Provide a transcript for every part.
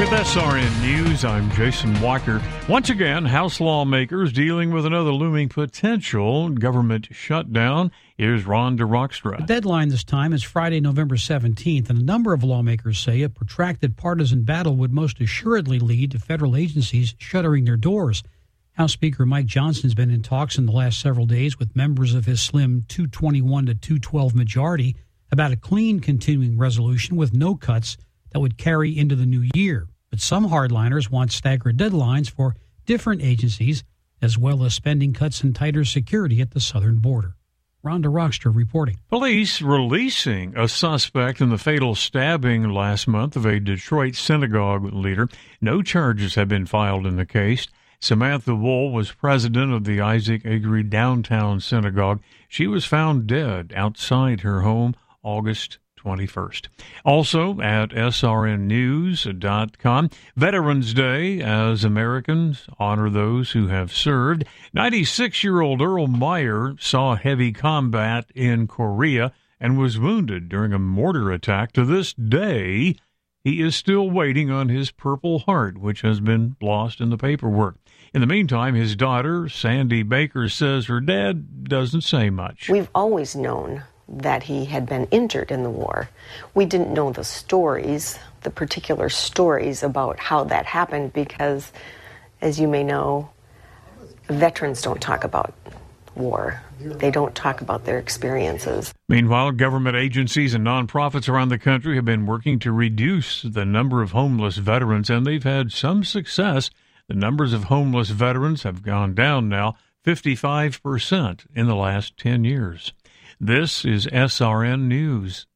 With SRN News, I'm Jason Walker. Once again, House lawmakers dealing with another looming potential government shutdown. Here's Ron DeRockstra. The deadline this time is Friday, November 17th, and a number of lawmakers say a protracted partisan battle would most assuredly lead to federal agencies shuttering their doors. House Speaker Mike Johnson has been in talks in the last several days with members of his slim 221 to 212 majority about a clean continuing resolution with no cuts that would carry into the new year. But some hardliners want staggered deadlines for different agencies, as well as spending cuts and tighter security at the southern border. Rhonda Rockster reporting. Police releasing a suspect in the fatal stabbing last month of a Detroit synagogue leader. No charges have been filed in the case. Samantha Wool was president of the Isaac Agri Downtown Synagogue. She was found dead outside her home August 21st. Also at srnnews.com, Veterans Day as Americans honor those who have served. 96-year-old Earl Meyer saw heavy combat in Korea and was wounded during a mortar attack. To this day, he is still waiting on his Purple Heart, which has been lost in the paperwork. In the meantime, his daughter, Sandy Baker, says her dad doesn't say much. We've always known that he had been injured in the war. We didn't know the stories, the particular stories about how that happened because, as you may know, veterans don't talk about war. They don't talk about their experiences. Meanwhile, government agencies and nonprofits around the country have been working to reduce the number of homeless veterans, and they've had some success. The numbers of homeless veterans have gone down now 55% in the last 10 years. This is SRN News.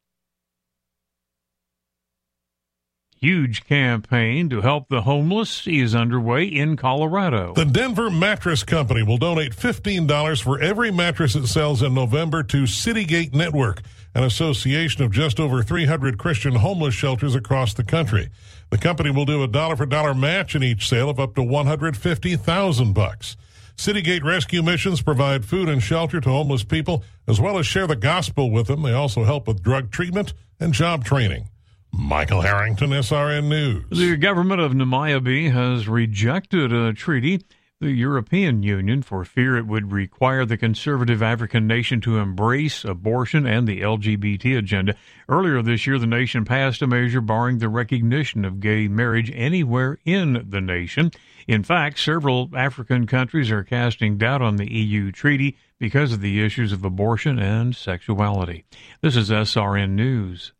Huge campaign to help the homeless is underway in Colorado. The Denver Mattress Company will donate $15 for every mattress it sells in November to Citygate Network, an association of just over 300 Christian homeless shelters across the country. The company will do a dollar-for-dollar match in each sale of up to $150,000. Citygate Rescue Missions provide food and shelter to homeless people, as well as share the gospel with them. They also help with drug treatment and job training. Michael Harrington, SRN News. The government of Namibia has rejected a treaty, the European Union, for fear it would require the conservative African nation to embrace abortion and the LGBT agenda. Earlier this year, the nation passed a measure barring the recognition of gay marriage anywhere in the nation. In fact, several African countries are casting doubt on the EU treaty because of the issues of abortion and sexuality. This is SRN News.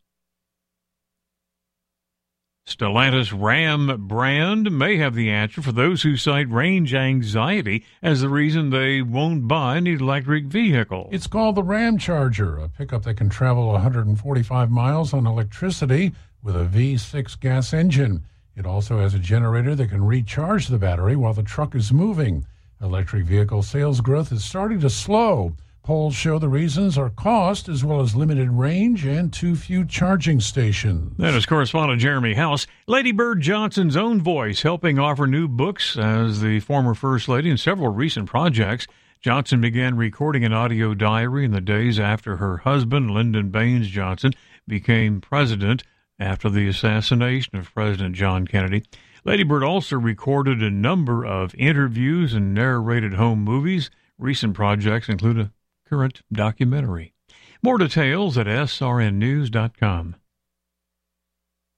Stellantis Ram brand may have the answer for those who cite range anxiety as the reason they won't buy an electric vehicle. It's called the Ram Charger, a pickup that can travel 145 miles on electricity with a V6 gas engine. It also has a generator that can recharge the battery while the truck is moving. Electric vehicle sales growth is starting to slow. Polls show the reasons are cost as well as limited range and too few charging stations. That is correspondent Jeremy House. Lady Bird Johnson's own voice helping offer new books as the former First Lady in several recent projects. Johnson began recording an audio diary in the days after her husband, Lyndon Baines Johnson, became president after the assassination of President John Kennedy. Lady Bird also recorded a number of interviews and narrated home movies. Recent projects include a current documentary. More details at srnnews.com.